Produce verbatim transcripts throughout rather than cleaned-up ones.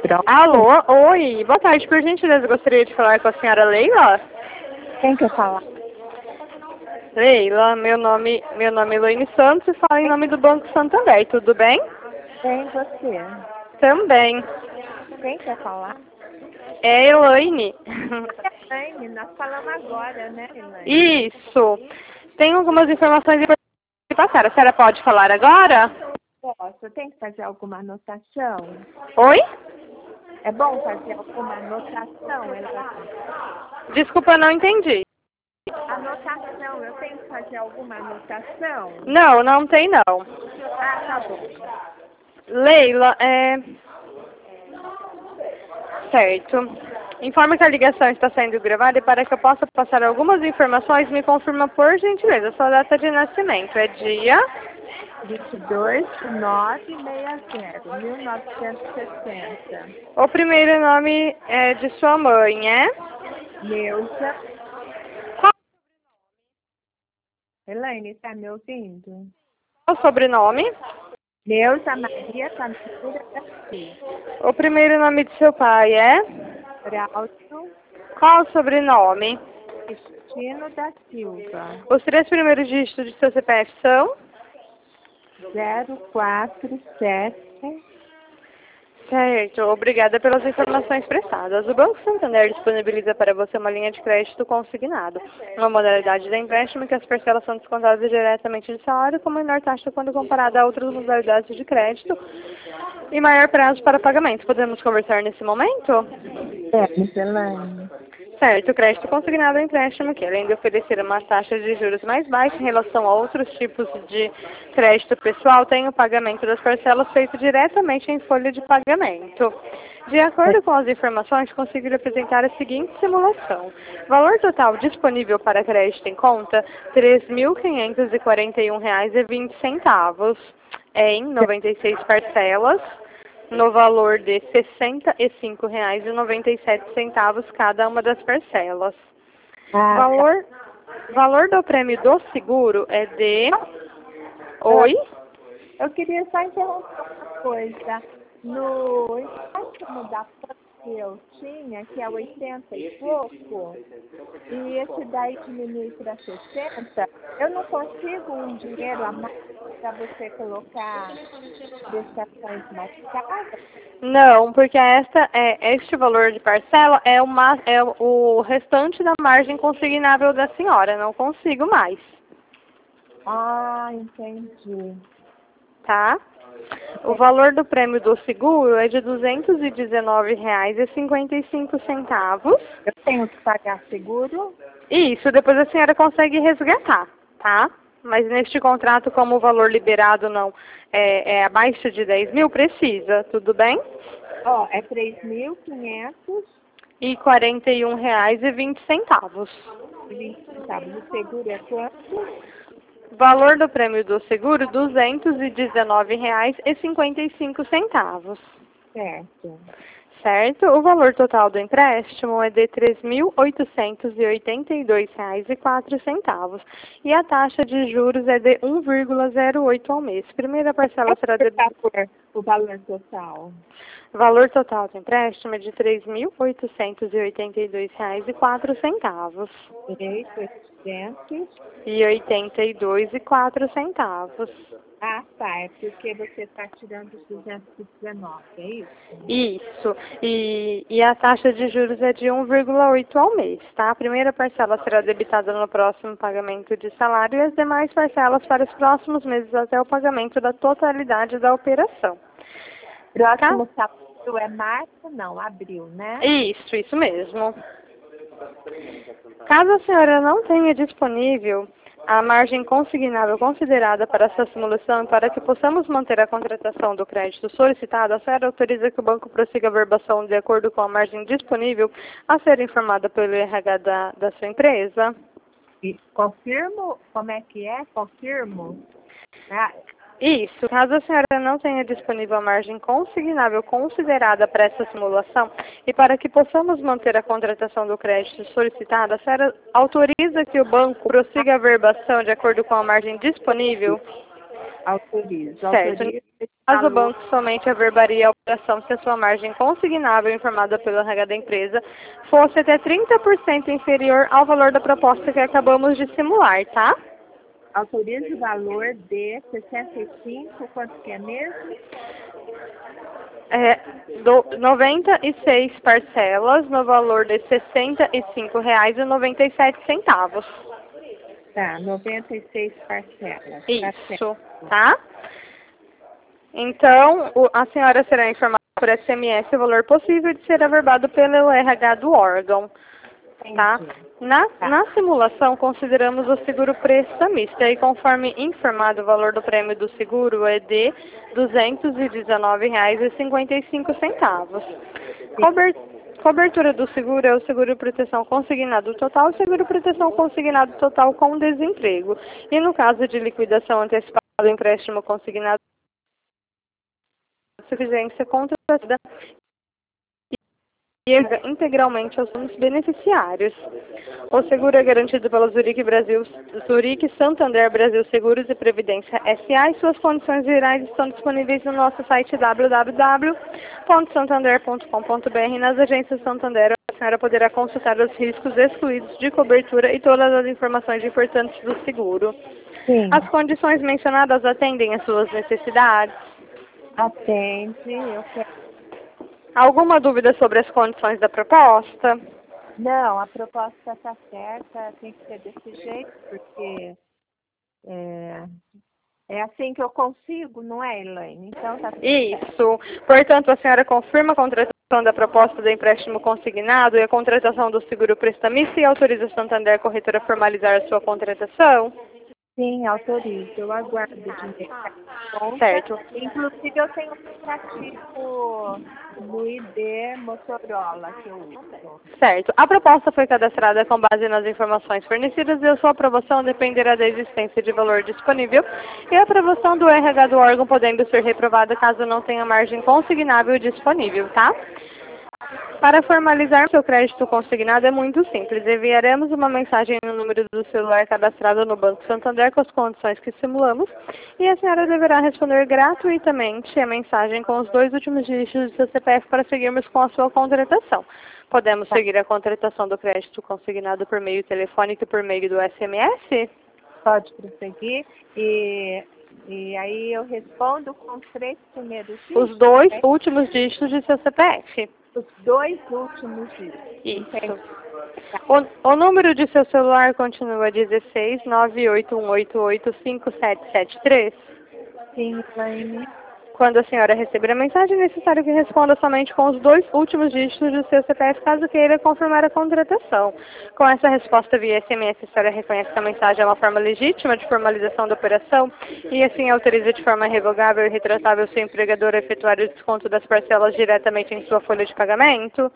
Pronto. Alô, oi, boa tarde, por gentileza, gostaria de falar com a senhora Leila? Quem quer falar? Leila, meu nome, meu nome é Elaine Santos e falo em nome do Banco Santander, tudo bem? Quem você? Também. Quem quer falar? É Elaine. Elaine, nós falamos agora, né, Elaine? Isso. Tem algumas informações para passar. A senhora pode falar agora? Posso? Tem que fazer alguma anotação? Oi? É bom fazer alguma anotação, Elaine? Desculpa, não entendi. Anotação, eu tenho que fazer alguma anotação? Não, não tem não. Ah, tá bom. Leila, é... Certo. Informe que a ligação está sendo gravada e para que eu possa passar algumas informações, me confirma por gentileza sua data de nascimento. É dia? vinte e dois de nove sessenta, mil novecentos e sessenta. O primeiro nome é de sua mãe, é? Neuza. Qual Elaine, tá me ouvindo? o sobrenome? Neuza Maria Camila da Silva. O primeiro nome de seu pai é? Braulio Qual o sobrenome? Cristino da Silva. Os três primeiros dígitos de seu C P F são? zero quatro sete. Certo, obrigada pelas informações prestadas. O Banco Santander disponibiliza para você uma linha de crédito consignado, uma modalidade de empréstimo que as parcelas são descontadas diretamente do salário com menor taxa quando comparada a outras modalidades de crédito e maior prazo para pagamento. Podemos conversar nesse momento? É, Elaine. Certo, o crédito consignado é um empréstimo que, além de oferecer uma taxa de juros mais baixa em relação a outros tipos de crédito pessoal, tem o pagamento das parcelas feito diretamente em folha de pagamento. De acordo com as informações, consigo apresentar a seguinte simulação. Valor total disponível para crédito em conta, três mil quinhentos e quarenta e um reais e vinte centavos, em noventa e seis parcelas, no valor de sessenta e cinco reais e noventa e sete centavos cada uma das parcelas. Ah, Valor, valor do prêmio do seguro é de... Oi? eu queria só interromper uma coisa. No empréstimo da Pan que eu tinha, que é oitenta e pouco, e esse daí diminui para sessenta, eu não consigo um dinheiro a mais para você colocar prestações mais caras? Não, porque esta, é, este valor de parcela é, uma, é o restante da margem consignável da senhora. Não consigo mais. Ah, entendi. Tá? O valor do prêmio do seguro é de duzentos e dezenove reais e cinquenta e cinco centavos. Eu tenho que pagar seguro? Isso, depois a senhora consegue resgatar, tá? Mas neste contrato, como o valor liberado não é, é abaixo de dez mil, precisa, tudo bem? Ó, é três mil quinhentos E quarenta e um reais e vinte centavos. e vinte centavos. O seguro é quanto? Valor do prêmio do seguro, duzentos e dezenove reais e cinquenta e cinco centavos. Certo. Certo? O valor total do empréstimo é de três mil oitocentos e oitenta e dois reais e quatro centavos. E a taxa de juros é de um vírgula zero oito ao mês. Primeira parcela será de... Por favor, o valor total. O valor total do empréstimo é de três mil oitocentos e oitenta e dois reais e quatro centavos. Direito, oitocentos. E oitenta e dois e quatro centavos. Ah, tá. É porque você está tirando os duzentos e dezenove, é isso? Isso. E, e a taxa de juros é de um vírgula oito ao mês, tá? A primeira parcela será debitada no próximo pagamento de salário e as demais parcelas para os próximos meses até o pagamento da totalidade da operação. Próximo salário é março, não, abril, né? Isso, isso mesmo. Caso a senhora não tenha disponível a margem consignável considerada para essa simulação e para que possamos manter a contratação do crédito solicitado, a senhora autoriza que o banco prossiga a verbação de acordo com a margem disponível a ser informada pelo R H da, da sua empresa? E confirmo, como é que é? Confirmo? Ah, Isso. Caso a senhora não tenha disponível a margem consignável considerada para essa simulação e para que possamos manter a contratação do crédito solicitado, a senhora autoriza que o banco prossiga a verbação de acordo com a margem disponível? Autorizo. Certo. Autorizo. Caso o banco somente averbaria a operação se a sua margem consignável informada pelo R H da empresa fosse até trinta por cento inferior ao valor da proposta que acabamos de simular, tá? Autorizo o valor de sessenta e cinco, quanto que é mesmo? É, do, noventa e seis parcelas no valor de sessenta e cinco reais e noventa e sete centavos. Tá, noventa e seis parcelas. Isso, tá? Então, o, a senhora será informada por S M S o valor possível de ser averbado pelo R H do órgão, tá? Na, Tá. na simulação, consideramos o seguro prestamista e conforme informado, o valor do prêmio do seguro é de duzentos e dezenove reais e cinquenta e cinco centavos. Cober, cobertura do seguro é o seguro proteção consignado total e seguro proteção consignado total com desemprego. E no caso de liquidação antecipada do empréstimo consignado, suficiência contratada e integralmente aos beneficiários. O seguro é garantido pela Zurique Brasil, Zurique Santander Brasil Seguros e Previdência S A e suas condições gerais estão disponíveis no nosso site w w w ponto santander ponto com ponto b r. Nas agências Santander, a senhora poderá consultar os riscos excluídos de cobertura e todas as informações importantes do seguro. Sim. As condições mencionadas atendem às suas necessidades? Atende, eu quero. Alguma dúvida sobre as condições da proposta? Não, a proposta está certa, tem que ser desse jeito, porque é, é assim que eu consigo, não é, Elaine? Então tá tudo certo. Isso. Portanto, a senhora confirma a contratação da proposta do empréstimo consignado e a contratação do seguro prestamista e autoriza a Santander Corretora a formalizar a sua contratação? Sim, autorizo. Eu aguardo o dinheiro na conta. Certo. Inclusive, eu tenho um aplicativo no I D Motorola que eu uso. Certo. A proposta foi cadastrada com base nas informações fornecidas e a sua aprovação dependerá da existência de valor disponível e a aprovação do R H do órgão podendo ser reprovada caso não tenha margem consignável disponível, tá? Para formalizar seu crédito consignado é muito simples. Enviaremos uma mensagem no número do celular cadastrado no Banco Santander com as condições que simulamos e a senhora deverá responder gratuitamente a mensagem com os dois últimos dígitos do seu C P F para seguirmos com a sua contratação. Podemos Tá. seguir a contratação do crédito consignado por meio telefônico e por meio do S M S? Pode prosseguir. E, e aí eu respondo com os três primeiros dígitos. Os dois né? últimos dígitos de seu C P F. Os dois últimos dígitos. Isso. O, o número de seu celular continua dezesseis, nove oito um oito oito, cinco sete sete três? Sim, Elaine. Quando a senhora receber a mensagem, é necessário que responda somente com os dois últimos dígitos do seu C P F, caso queira confirmar a contratação. Com essa resposta via S M S, a senhora reconhece que a mensagem é uma forma legítima de formalização da operação e assim autoriza de forma revogável e retratável seu empregador a efetuar o desconto das parcelas diretamente em sua folha de pagamento?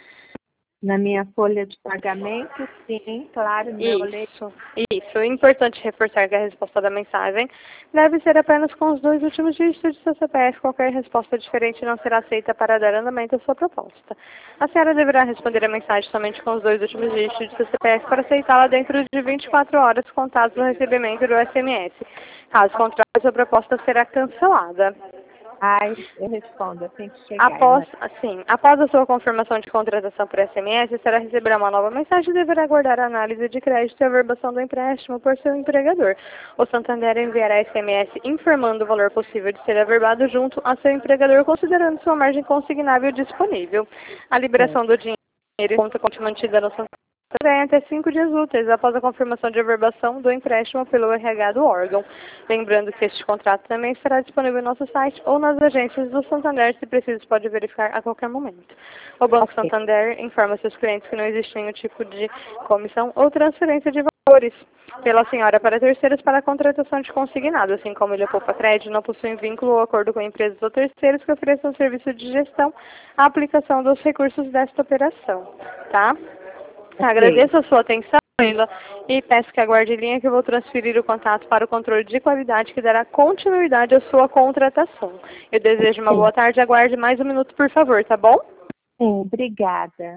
Na minha folha de pagamento, sim, claro, no meu leite. Isso, isso. É importante reforçar que a resposta da mensagem deve ser apenas com os dois últimos dígitos de seu C P F. Qualquer resposta diferente não será aceita para dar andamento à sua proposta. A senhora deverá responder a mensagem somente com os dois últimos dígitos de seu C P F para aceitá-la dentro de vinte e quatro horas contados do recebimento do S M S. Caso contrário, sua proposta será cancelada. Ai, eu respondo, eu tenho que chegar. Após, assim, após a sua confirmação de contratação por S M S, será receberá uma nova mensagem e deverá aguardar a análise de crédito e a averbação do empréstimo por seu empregador. O Santander enviará S M S informando o valor possível de ser averbado junto a seu empregador, considerando sua margem consignável disponível. A liberação do dinheiro em conta continua mantida no Santander em até cinco dias úteis após a confirmação de averbação do empréstimo pelo R H do órgão. Lembrando que este contrato também estará disponível no nosso site ou nas agências do Santander, se preciso pode verificar a qualquer momento. O Banco Ok. Santander informa seus clientes que não existe nenhum tipo de comissão ou transferência de valores pela senhora para terceiros para a contratação de consignado, assim como ele poupa crédito, não possui vínculo ou acordo com empresas ou terceiros que ofereçam serviço de gestão à aplicação dos recursos desta operação, tá? Ok. Agradeço a sua atenção, Leila, e peço que aguarde em linha que eu vou transferir o contato para o controle de qualidade que dará continuidade à sua contratação. Eu desejo uma Sim. boa tarde, aguarde mais um minuto, por favor, tá bom? Sim, obrigada.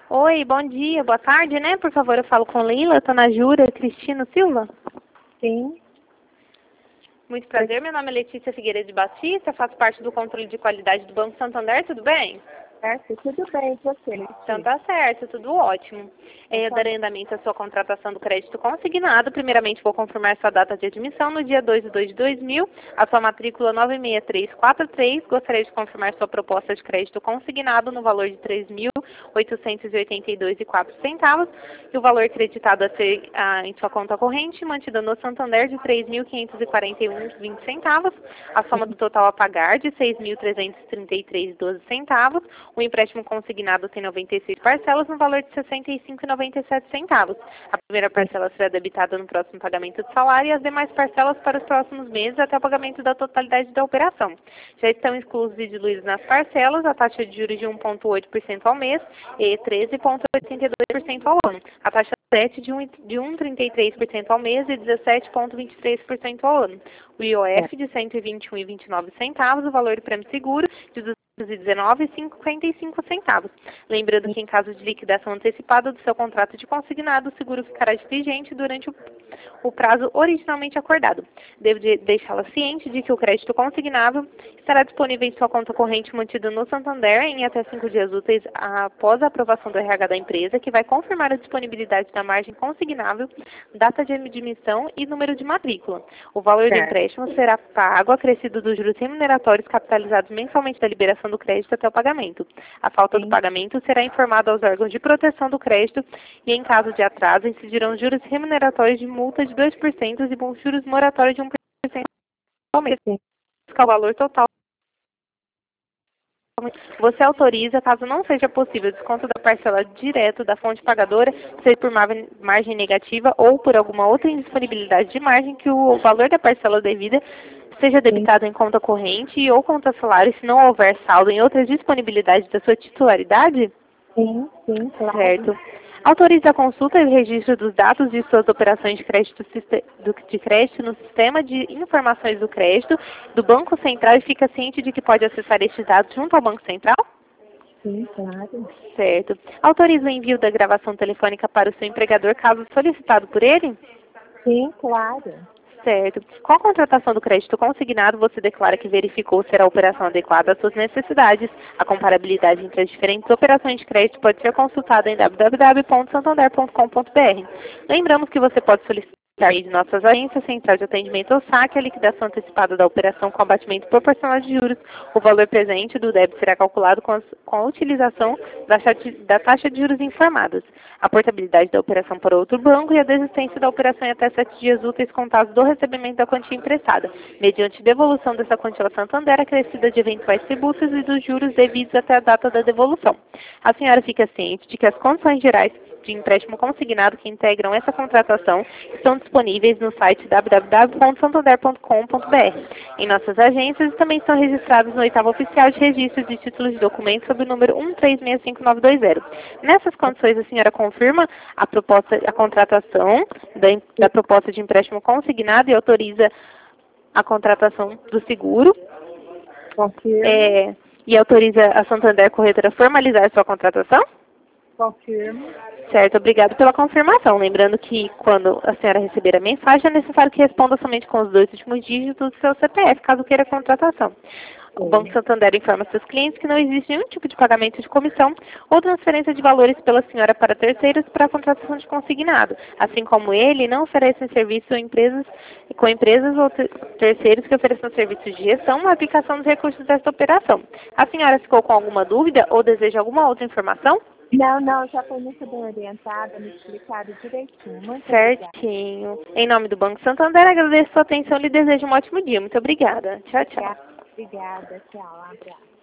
Oi, bom dia, boa tarde, né? Por favor, eu falo com Leila, tô na Jura, Cristina Silva. Sim. Muito prazer, meu nome é Letícia Figueiredo de Batista, faço parte do controle de qualidade do Banco Santander, tudo bem? Certo, tudo bem, você? Então tá certo, tudo ótimo. É, eu darei andamento à sua contratação do crédito consignado. Primeiramente vou confirmar sua data de admissão no dia dois de dois de dois mil, a sua matrícula nove seis três quatro três. Gostaria de confirmar sua proposta de crédito consignado no valor de três mil oitocentos e oitenta e dois reais e quatro centavos e o valor creditado a ser ah, em sua conta corrente mantida no Santander de três mil quinhentos e quarenta e um reais e vinte centavos, a soma do total a pagar de seis mil trezentos e trinta e três reais e doze centavos. O empréstimo consignado tem noventa e seis parcelas no valor de sessenta e cinco reais e noventa e sete centavos. A primeira parcela será debitada no próximo pagamento de salário e as demais parcelas para os próximos meses até o pagamento da totalidade da operação. Já estão inclusos e diluídos nas parcelas a taxa de juros de um vírgula oito por cento ao mês e treze vírgula oitenta e dois por cento ao ano. A taxa sete de um vírgula trinta e três por cento ao mês e dezessete vírgula vinte e três por cento ao ano. O I O F de cento e vinte e um reais e vinte e nove centavos, o valor do prêmio seguro de duzentos e dezenove reais e cinquenta e cinco centavos. Lembrando que em caso de liquidação antecipada do seu contrato de consignado, o seguro ficará vigente durante o, o prazo originalmente acordado. Devo de, deixá-la ciente de que o crédito consignável estará disponível em sua conta corrente mantida no Santander em até cinco dias úteis após a aprovação do R H da empresa, que vai confirmar a disponibilidade da margem consignável, data de admissão e número de matrícula. O valor do empréstimo será pago acrescido dos juros remuneratórios capitalizados mensalmente da liberação do crédito até o pagamento. A falta do pagamento será informada aos órgãos de proteção do crédito e, em caso de atraso, incidirão juros remuneratórios de multa de dois por cento e juros moratórios de um por cento ao mês. O valor total. Você autoriza, caso não seja possível, o desconto da parcela direto da fonte pagadora, seja por margem negativa ou por alguma outra indisponibilidade de margem, que o valor da parcela devida seja debitado em conta corrente ou conta salário, se não houver saldo em outras disponibilidades da sua titularidade? Sim, sim, claro. Certo. Autoriza a consulta e o registro dos dados de suas operações de crédito, de crédito no sistema de informações do crédito do Banco Central e fica ciente de que pode acessar estes dados junto ao Banco Central? Sim, claro. Certo. Autoriza o envio da gravação telefônica para o seu empregador caso solicitado por ele? Sim, claro. Certo. Com a contratação do crédito consignado, você declara que verificou ser a operação adequada às suas necessidades. A comparabilidade entre as diferentes operações de crédito pode ser consultada em w w w ponto santander ponto com ponto b r. Lembramos que você pode solicitar de nossas agências, Central de Atendimento ao Saque, a liquidação antecipada da operação com abatimento proporcional de juros. O valor presente do débito será calculado com, as, com a utilização da, da taxa de juros informadas. A portabilidade da operação para outro banco e a desistência da operação em até sete dias úteis contados do recebimento da quantia emprestada, mediante devolução dessa quantia ao Santander acrescida de eventuais tributos e dos juros devidos até a data da devolução. A senhora fica ciente de que as condições gerais de empréstimo consignado que integram essa contratação estão disponíveis no site w w w ponto santander ponto com ponto b r. Em nossas agências também estão registrados no oitavo oficial de registro de títulos de documentos sob o número um três seis cinco nove dois zero. Nessas condições, a senhora confirma a proposta, a contratação da, da proposta de empréstimo consignado e autoriza a contratação do seguro. Confirmo. É, e autoriza a Santander Corretora a formalizar sua contratação? Confirmo. Certo, obrigado pela confirmação. Lembrando que quando a senhora receber a mensagem, é necessário que responda somente com os dois últimos dígitos do seu C P F, caso queira a contratação. O Banco Santander informa seus clientes que não existe nenhum tipo de pagamento de comissão ou transferência de valores pela senhora para terceiros para a contratação de consignado. Assim como ele, não oferece serviço a empresas, com empresas ou terceiros que ofereçam serviços de gestão na aplicação dos recursos desta operação. A senhora ficou com alguma dúvida ou deseja alguma outra informação? Não, não, já foi muito bem orientada, me explicaram direitinho. Muito Certinho. Obrigada. Em nome do Banco Santander, agradeço a sua atenção e lhe desejo um ótimo dia. Muito obrigada. Tchau, tchau. Obrigada, tchau, um abraço.